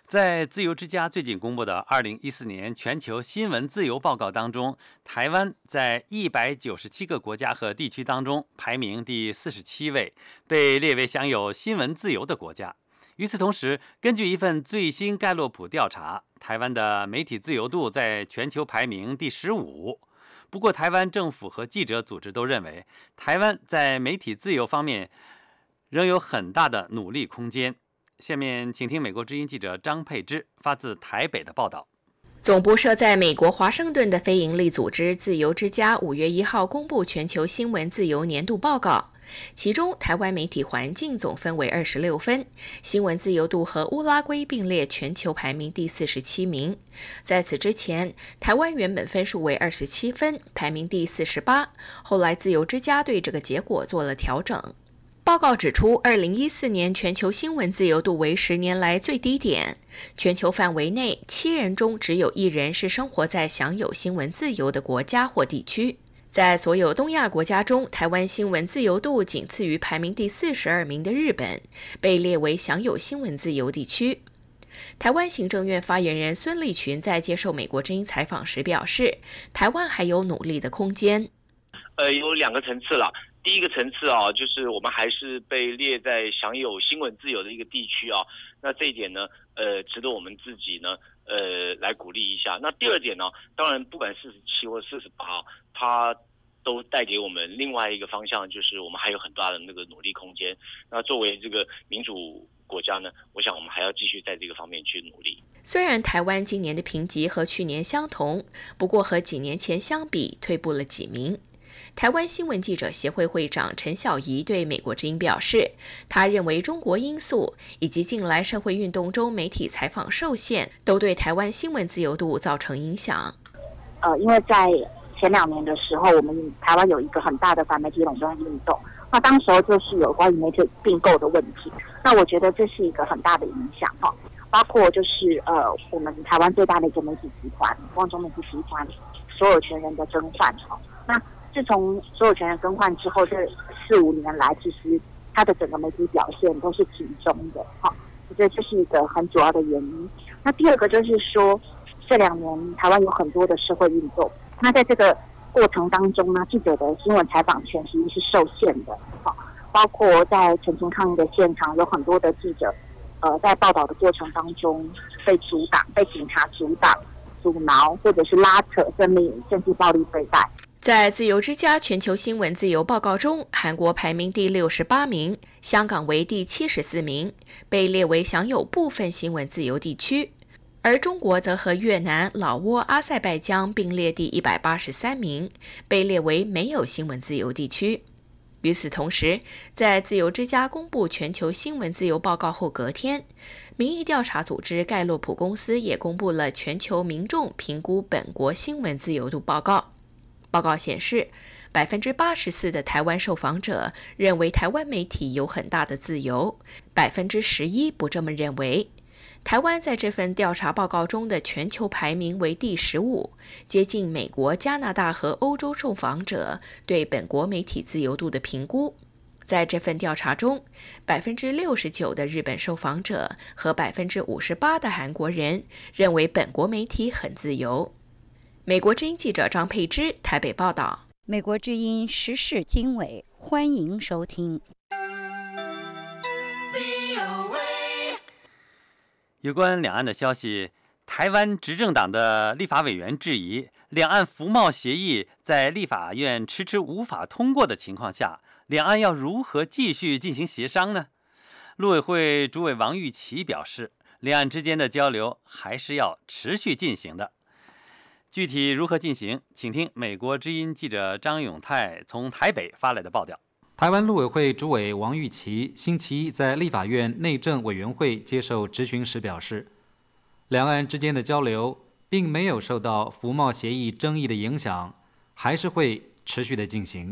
在自由之家最近公布的二零一四年全球新闻自由报告当中，台湾在一百九十七个国家和地区当中排名第四十七位，被列为享有新闻自由的国家。与此同时，根据一份最新盖洛普调查，台湾的媒体自由度在全球排名第十五。不过，台湾政府和记者组织都认为，台湾在媒体自由方面仍有很大的努力空间。下面请听美国之音记者张佩芝发自台北的报道。 总部设在美国华盛顿的非营利组织自由之家五月一号公布全球新闻自由年度报告，其中台湾媒体环境总分为二十六分，新闻自由度和乌拉圭并列全球排名第四十七名。在此之前，台湾原本分数为二十七分，排名第四十八，后来自由之家对这个结果做了调整。报告指出，二零一四年全球新闻自由度为十年来最低点，全球范围内七人中只有一人是生活在享有新闻自由的国家或地区。在所有东亚国家中，台湾新闻自由度仅次于排名第四十二名的日本，被列为享有新闻自由地区。台湾行政院发言人孙立群在接受美国之音采访时表示，台湾还有努力的空间。 呃，有两个层次了。第一个层次啊，就是我们还是被列在享有新闻自由的一个地区啊，那这一点呢，呃，值得我们自己呢，呃，来鼓励一下。那第二点呢，当然不管四十七或四十八，它都带给我们另外一个方向，就是我们还有很大的那个努力空间。那作为这个民主国家呢，我想我们还要继续在这个方面去努力。 虽然台湾今年的评级和去年相同，不过和几年前相比，退步了几名。台湾新闻记者协会会长陈小怡对美国之音表示，他认为中国因素以及近来社会运动中媒体采访受限，都对台湾新闻自由度造成影响。 呃，因为在前两年的时候，我们台湾有一个很大的反媒体垄断运动，那当时候就是有关于媒体并购的问题，那我觉得这是一个很大的影响哈，包括就是呃，我们台湾最大的一个媒体集团旺中媒体集团所有权人的更换哈，那自从所有权人更换之后，这四五年来，其实它的整个媒体表现都是挺中的，哈，我觉得这是一个很主要的原因。那第二个就是说，这两年台湾有很多的社会运动，那在这个过程当中呢，记者的新闻采访权其实是受限的，哈，包括在陈情抗议的现场，有很多的记者，呃，在报道的过程当中被阻挡、被警察阻挡、阻挠，或者是拉扯，甚至甚至暴力对待。 在自由之家全球新闻自由报告中，韩国排名第六十八名，香港为第七十四名，被列为享有部分新闻自由地区。而中国则和越南、老挝、阿塞拜疆并列第一百八十三名，被列为没有新闻自由地区。与此同时，在自由之家公布全球新闻自由报告后隔天，民意调查组织盖洛普公司也公布了全球民众评估本国新闻自由度报告。报告显示，百分之八十四的台湾受访者认为台湾媒体有很大的自由，百分之十一不这么认为。台湾在这份调查报告中的全球排名为第十五，接近美国、加拿大和欧洲受访者对本国媒体自由度的评估。在这份调查中，百分之六十九的日本受访者和百分之五十八的韩国人认为本国媒体很自由。美国之音记者张佩芝台北报道。 美国之音时事经纬，欢迎收听。 有关两岸的消息，台湾执政党的立法委员质疑，两岸服贸协议在立法院迟迟无法通过的情况下，两岸要如何继续进行协商呢？陆委会主委王玉琦表示，两岸之间的交流还是要持续进行的。具体如何进行，请听美国之音记者张永泰从台北发来的报道。 台湾陆委会主委王玉琦星期一在立法院内政委员会接受质询时表示，两岸之间的交流并没有受到服贸协议争议的影响，还是会持续的进行。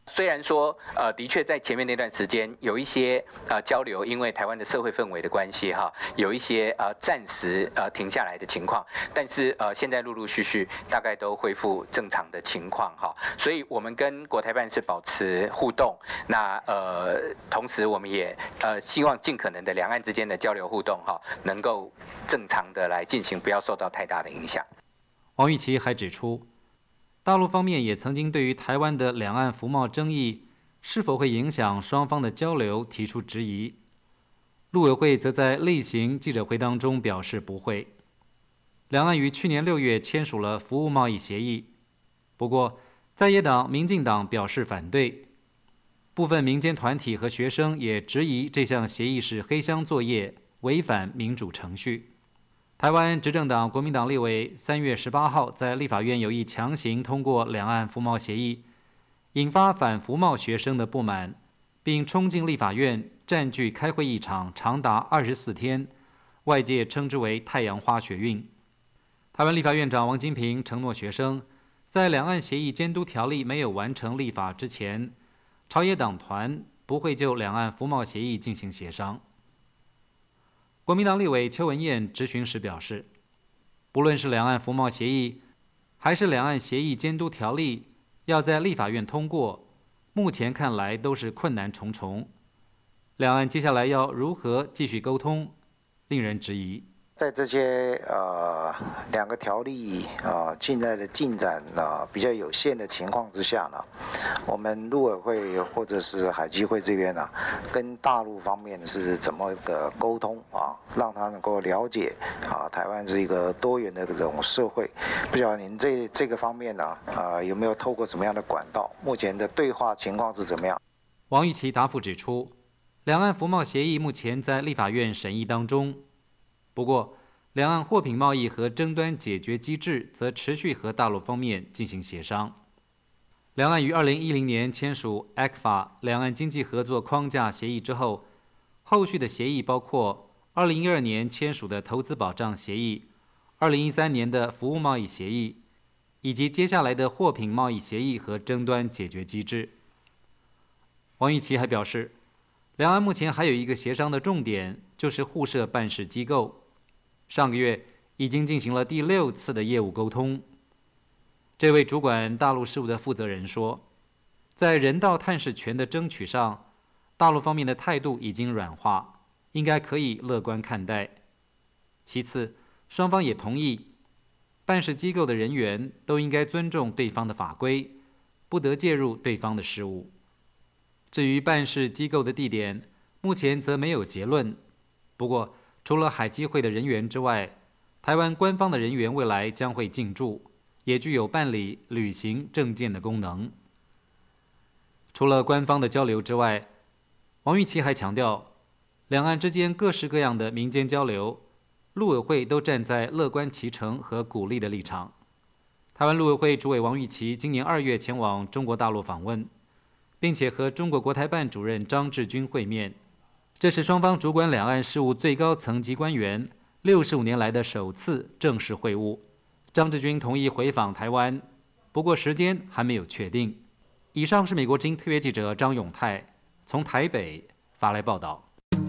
虽然说，呃，的确在前面那段时间有一些呃交流，因为台湾的社会氛围的关系哈，有一些呃暂时呃停下来的情况，但是呃现在陆陆续续大概都恢复正常的情况哈，所以我们跟国台办是保持互动，那呃同时我们也呃希望尽可能的两岸之间的交流互动哈，能够正常的来进行，不要受到太大的影响。 王玉琦还指出，大陆方面也曾经对于台湾的两岸服贸争议是否会影响双方的交流提出质疑。陆委会则在例行记者会当中表示不会。两岸于去年六月签署了服务贸易协议，不过在野党民进党表示反对，部分民间团体和学生也质疑这项协议是黑箱作业，违反民主程序。台湾执政党国民党立委三月十八号在立法院有意强行通过两岸服贸协议，引发反服贸学生的不满，并冲进立法院占据开会议场长达二十四天，外界称之为太阳花学运。台湾立法院长王金平承诺学生，在两岸协议监督条例没有完成立法之前，朝野党团不会就两岸服贸协议进行协商。国民党立委邱文燕质询时表示，不论是两岸服贸协议，还是两岸协议监督条例，要在立法院通过，目前看来都是困难重重。两岸接下来要如何继续沟通，令人质疑。 在这些呃两个条例啊、呃、现在的进展啊、呃、比较有限的情况之下呢，我们陆委会或者是海基会这边呢，跟大陆方面是怎么的沟通啊，让他能够了解啊台湾是一个多元的这种社会。不晓得您这这个方面呢啊、呃、有没有透过什么样的管道？目前的对话情况是怎么样？ 王玉琦答复指出，两岸服贸协议目前在立法院审议当中。不过，两岸货品贸易和争端解决机制则持续和大陆方面进行协商。两岸于二零一零年签署 E C F A 两岸经济合作框架协议之后，后续的协议包括二零一二年签署的投资保障协议、二零一三年的服务贸易协议，以及接下来的货品贸易协议和争端解决机制。王玉琦还表示，两岸目前还有一个协商的重点，就是互设办事机构。上个月已经进行了第六次的业务沟通。这位主管大陆事务的负责人说，在人道探视权的争取上，大陆方面的态度已经软化，应该可以乐观看待。其次，双方也同意，办事机构的人员都应该尊重对方的法规，不得介入对方的事务。至于办事机构的地点，目前则没有结论。不过，除了海基会的人员之外，台湾官方的人员未来将会进驻，也具有办理旅行证件的功能。除了官方的交流之外，王玉琦还强调，两岸之间各式各样的民间交流，陆委会都站在乐观其成和鼓励的立场。台湾陆委会主委王玉琦今年二月前往中国大陆访问，并且和中国国台办主任张志军会面。这是双方主管两岸事务最高层级官员六十五年来的首次正式会晤。张志军同意回访台湾，不过时间还没有确定。以上是美国之音特约记者张永泰从台北发来报道。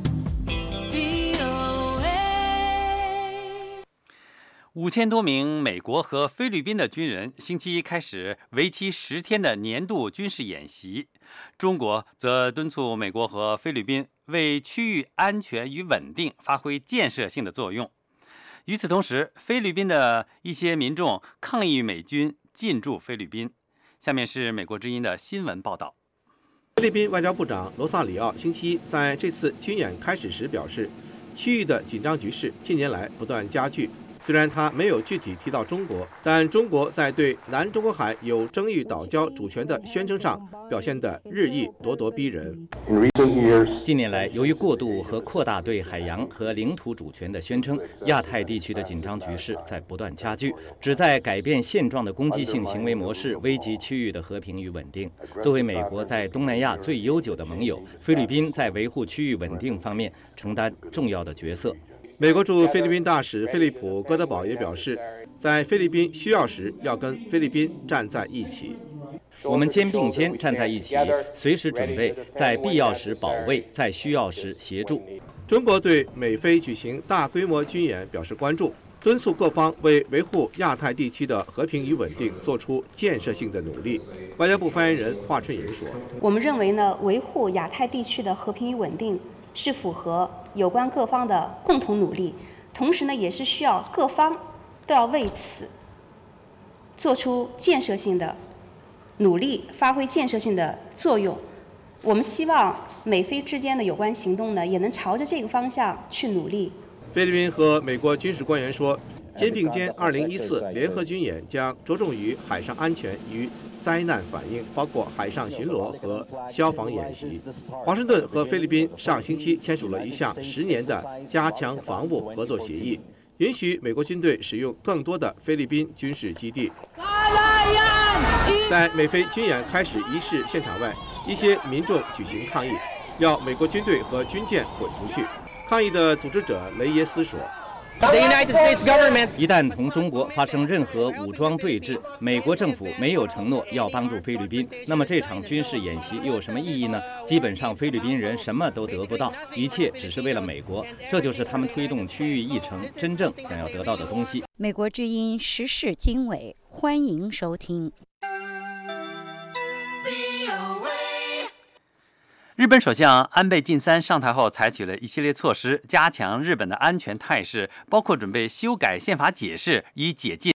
五千多名美国和菲律宾的军人星期一开始为期十天的年度军事演习。中国则敦促美国和菲律宾为区域安全与稳定发挥建设性的作用。与此同时，菲律宾的一些民众抗议美军进驻菲律宾。下面是美国之音的新闻报道。 菲律宾外交部长罗萨里奥星期一在这次军演开始时表示，区域的紧张局势近年来不断加剧。虽然他没有具体提到中国，但中国在对南中国海有争议岛礁主权的宣称上表现得日益咄咄逼人。 近年来，由于过度和扩大对海洋和领土主权的宣称，亚太地区的紧张局势在不断加剧，旨在改变现状的攻击性行为模式，危及区域的和平与稳定。作为美国在东南亚最悠久的盟友，菲律宾在维护区域稳定方面承担重要的角色。 美国驻菲律宾大使菲利普·戈德堡也表示，在菲律宾需要时要跟菲律宾站在一起。 我们肩并肩站在一起，随时准备在必要时保卫，在需要时协助。 中国对美菲举行大规模军演表示关注，敦促各方为维护亚太地区的和平与稳定做出建设性的努力。外交部发言人华春莹说：“ 我们认为呢，维护亚太地区的和平与稳定是符合有关各方的共同努力，同时呢，也是需要各方都要为此做出建设性的努力，发挥建设性的作用。我们希望美菲之间的有关行动呢，也能朝着这个方向去努力。” 菲律宾和美国军事官员说，肩并肩二零一四联合军演将着重于海上安全与灾难反应，包括海上巡逻和消防演习。华盛顿和菲律宾上星期签署了一项十年的加强防务合作协议，允许美国军队使用更多的菲律宾军事基地。在美菲军演开始仪式现场外，一些民众举行抗议，要美国军队和军舰滚出去。抗议的组织者雷耶斯说：“ 一旦同中国发生任何武装对峙，美国政府没有承诺要帮助菲律宾，那么这场军事演习又有什么意义呢？基本上菲律宾人什么都得不到，一切只是为了美国，这就是他们推动区域议程真正想要得到的东西。” 美国之音时事经纬，欢迎收听。 日本首相安倍晋三上台后，采取了一系列措施，加强日本的安全态势，包括准备修改宪法解释，以解禁。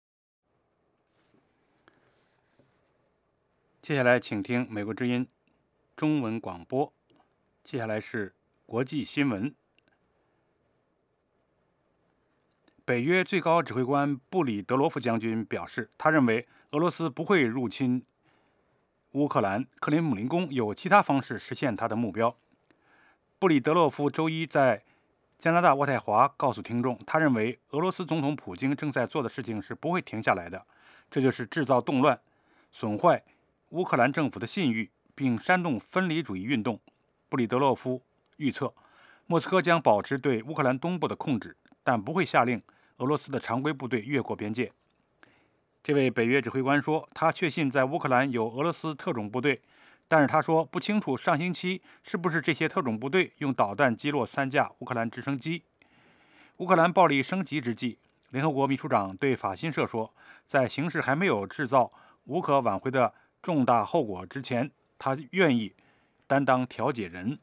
接下来，请听美国之音中文广播。接下来是国际新闻。北约最高指挥官布里德罗夫将军表示，他认为俄罗斯不会入侵乌克兰，克里姆林宫有其他方式实现他的目标。布里德洛夫周一在加拿大渥太华告诉听众，他认为俄罗斯总统普京正在做的事情是不会停下来的，这就是制造动乱，损坏乌克兰政府的信誉，并煽动分离主义运动。布里德洛夫预测，莫斯科将保持对乌克兰东部的控制，但不会下令俄罗斯的常规部队越过边界。这位北约指挥官说，他确信在乌克兰有俄罗斯特种部队，但是他说不清楚上星期是不是这些特种部队用导弹击落三架乌克兰直升机。乌克兰暴力升级之际，联合国秘书长对法新社说，在形势还没有制造无可挽回的重大后果之前，他愿意担当调解人。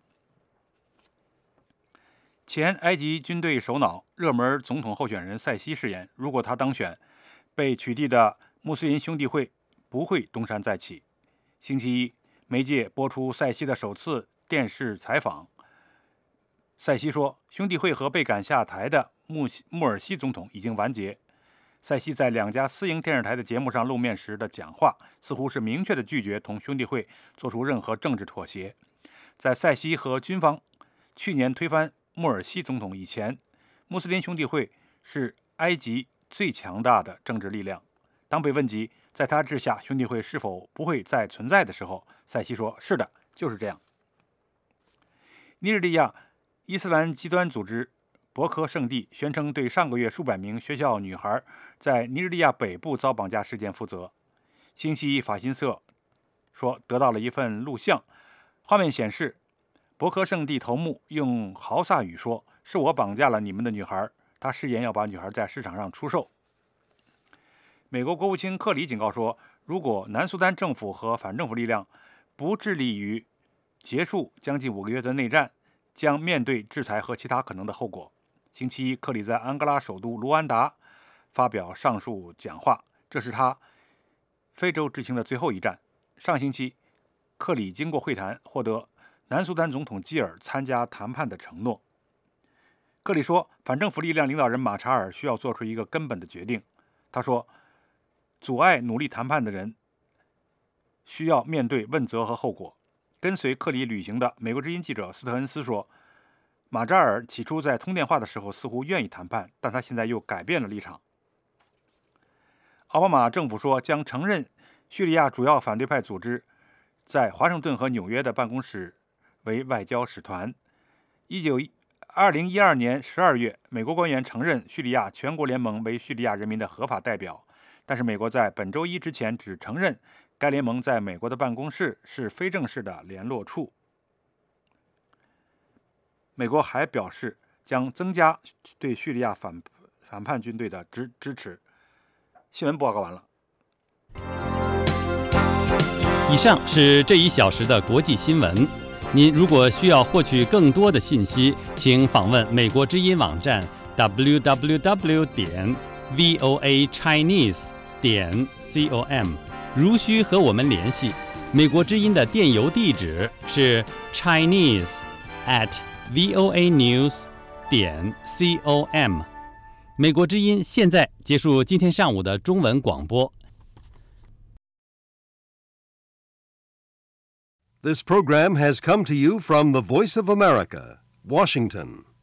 前埃及军队首脑、热门总统候选人塞西誓言，如果他当选，被取缔的穆斯林兄弟会不会东山再起。星期一，媒介播出塞西的首次电视采访。塞西说，兄弟会和被赶下台的穆穆尔西总统已经完结。塞西在两家私营电视台的节目上露面时的讲话，似乎是明确的拒绝同兄弟会做出任何政治妥协。在塞西和军方去年推翻穆尔西总统以前，穆斯林兄弟会是埃及最强大的政治力量。当被问及在他治下兄弟会是否不会再存在的时候，塞西说，是的，就是这样。尼日利亚伊斯兰极端组织博科圣地宣称对上个月数百名学校女孩在尼日利亚北部遭绑架事件负责。星期一，法新社说得到了一份录像，画面显示博科圣地头目用豪萨语说，是我绑架了你们的女孩，他誓言要把女孩在市场上出售。美国国务卿克里警告说，如果南苏丹政府和反政府力量不致力于结束将近五个月的内战，将面对制裁和其他可能的后果。星期一，克里在安哥拉首都卢安达发表上述讲话，这是他非洲之行的最后一站。上星期，克里经过会谈获得南苏丹总统基尔参加谈判的承诺。克里说，反政府力量领导人马查尔需要做出一个根本的决定。他说，阻碍努力谈判的人需要面对问责和后果。跟随克里旅行的美国之音记者斯特恩斯说，马扎尔起初在通电话的时候似乎愿意谈判，但他现在又改变了立场。奥巴马政府说将承认叙利亚主要反对派组织在华盛顿和纽约的办公室为外交使团。二零一二年十二月，美国官员承认叙利亚全国联盟为叙利亚人民的合法代表，但是美国在本周一之前只承认该联盟在美国的办公室是非正式的联络处。美国还表示将增加对叙利亚反反叛军队的支支持。新闻报告完了。 以上是这一小时的国际新闻。您如果需要获取更多的信息，请访问美国之音网站 double-u double-u double-u 点 voa chinese 点 com。如需和我们联系，美国之音的电邮地址是 chinese at voa news 点 com。美国之音现在结束今天上午的中文广播。 This program has come to you from the Voice of America, Washington.